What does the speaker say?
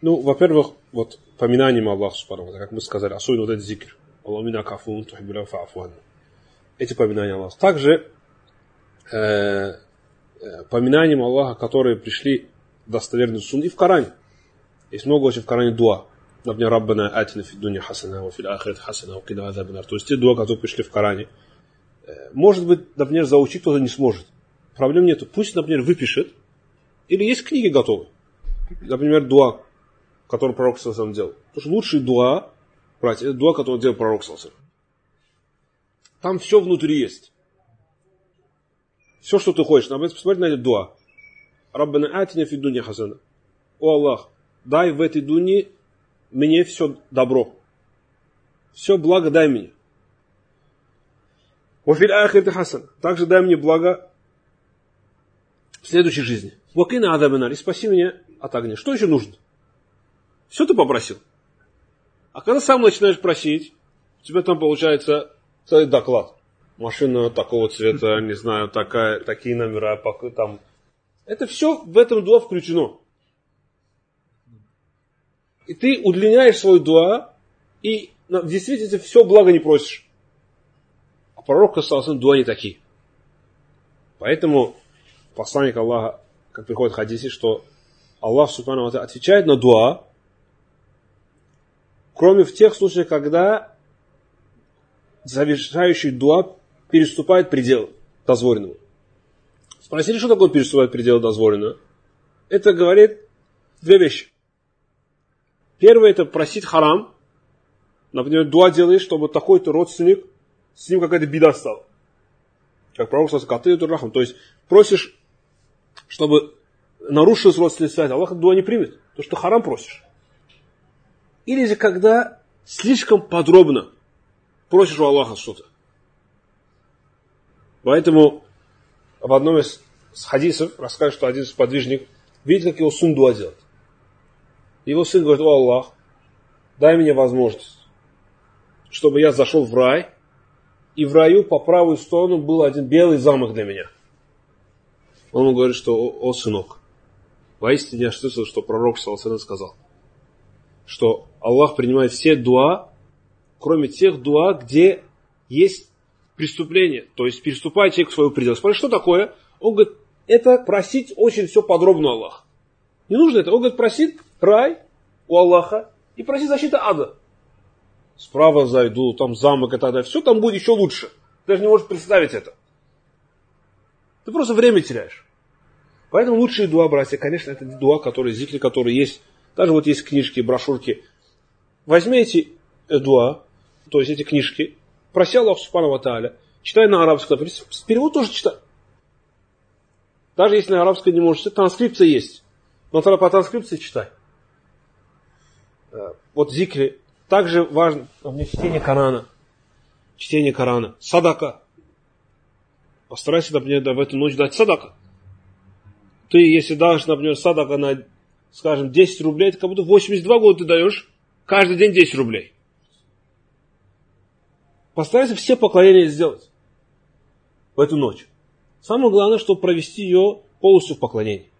Ну, во-первых, вот поминанием Аллаха, субхану, как мы сказали, особенно вот этот зикр. Аллаху мина кафун, тухиббуля фа'фу анна. Эти поминания Аллаха. Также поминанием Аллаха, которые пришли достоверный сунн и в Коране. Есть много очень в Коране дуа. Например, «Раббана атина фид дунья хасана, ва фил ахирати хасана, ва кина азабан нар». То есть те дуа, которые пришли в Коране. Может быть, например, заучить кто-то не сможет. Проблем нету. Пусть, например, выпишет. Или есть книги готовы. Например, дуа, который пророк саллаллаху делал. Потому что лучший дуа, братья, это дуа, который делал пророк саллаллаху. Там все внутри есть. Все, что ты хочешь. Например, посмотри на этот дуа. «Раббана атина фид дунья хасана». О Аллах, дай в этой дуне мне все добро. Все благо дай мне. «Ва фил ахирати хасана». Также дай мне благо в следующей жизни. «Ва кина азабан нар». И спаси меня от огня. Что еще нужно? Все ты попросил. А когда сам начинаешь просить, у тебя там получается целый доклад. Машина такого цвета, не знаю, такие номера, там. Это все в этом дуа включено. И ты удлиняешь свой дуа, и в действительности все благо не просишь. А пророк саллаллаху дуа не такие. Поэтому посланник Аллаха, как приходит в хадисе, что Аллах субхану ва тааля отвечает на дуа, кроме в тех случаях, когда завершающий дуа переступает предел дозволенного. Спросили, что такое переступает предел дозволенного? Это говорит две вещи. Первое, это просить харам. Например, дуа делаешь, чтобы такой-то родственник, с ним какая-то беда стала. Как пророк сказал, то есть просишь, чтобы нарушилась родственная связь, Аллах дуа не примет, потому что харам просишь. Или же когда слишком подробно просишь у Аллаха что-то. Поэтому в одном из хадисов рассказывает, что один сподвижник видит, как его сын дуа делает. Его сын говорит: о Аллах, дай мне возможность, чтобы я зашел в рай, и в раю по правую сторону был один белый замок для меня. Он ему говорит, что о сынок, воистине я слышал, что пророк саллаллаху алейхи ва саллям сказал, что Аллах принимает все дуа, кроме тех дуа, где есть преступление, то есть переступает человек свою предел. Спрашивает, что такое? Он говорит, это просить очень все подробно у Аллаха. Не нужно это. Он говорит, просит рай у Аллаха и просит защиты ада. Справа зайду, там замок и так далее. Все там будет еще лучше. Ты даже не можешь представить это. Ты просто время теряешь. Поэтому лучшие дуа, братья, конечно, это дуа, которые зикри, которые есть. Даже вот есть книжки, брошюрки. Возьми эти дуа, то есть эти книжки, проси Аллаха субхану ва тааля, читай на арабском, перевод тоже читай. Даже если на арабском не можешь читать, транскрипция есть. Но тогда по транскрипции читай. Вот зикри. Также важно чтение Корана. Чтение Корана. Садака. Постарайся, например, в эту ночь дать садака. Ты, если дашь, например, садака на, скажем, 10 рублей, это как будто 82 года ты даешь каждый день 10 рублей. Постарайся все поклонения сделать в эту ночь. Самое главное, чтобы провести ее полностью в поклонении.